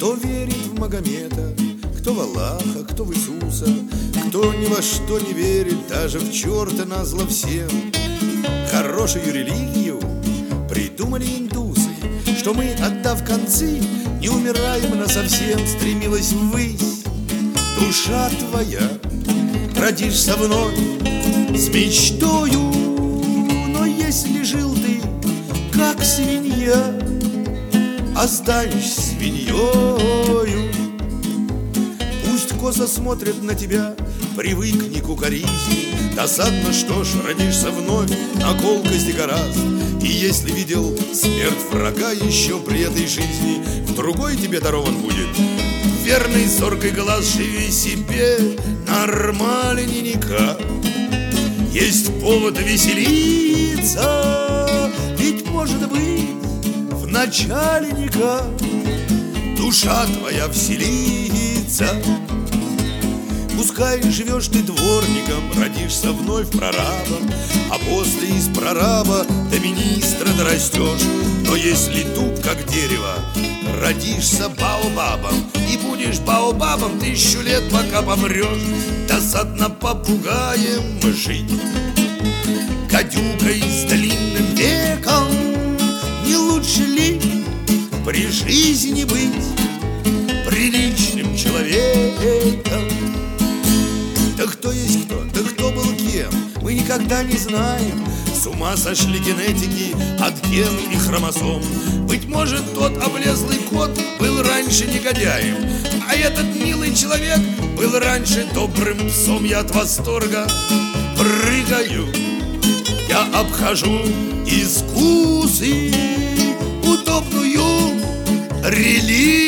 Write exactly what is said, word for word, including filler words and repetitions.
Кто верит в Магомета, кто в Аллаха, кто в Иисуса, кто ни во что не верит, даже в черта назло всем. Хорошую религию придумали индусы, что мы, отдав концы, не умираем насовсем. Стремилась ввысь душа твоя, родишься вновь с мечтою. Но если жил ты, как свинья, останешься свиньёю. Пусть косо смотрят на тебя, привыкни к укоризне. Досадно, что ж, родишься вновь на колкости гораст. И если видел смерть врага еще при этой жизни, в другой тебе дарован будет верный зоркий глаз. Живи себе нормальненько, есть повод веселиться. Ведь, может быть, в начальника душа твоя вселится. Пускай живешь ты дворником, родишься вновь прорабом, а после из прораба до министра дорастешь. Но если тут, как дерево, родишься баобабом, и будешь баобабом тысячу лет, пока помрешь. Досадно попугаем жить, гадюкой с длинным веком. Не лучше ли при жизни быть приличным человеком? Да кто есть кто, да кто был кем, мы никогда не знаем. С ума сошли генетики от ген и хромосом. Быть может, тот облезлый кот был раньше негодяем, а этот милый человек был раньше добрым псом. Я от восторга прыгаю, я обхожу искусы, удобную религию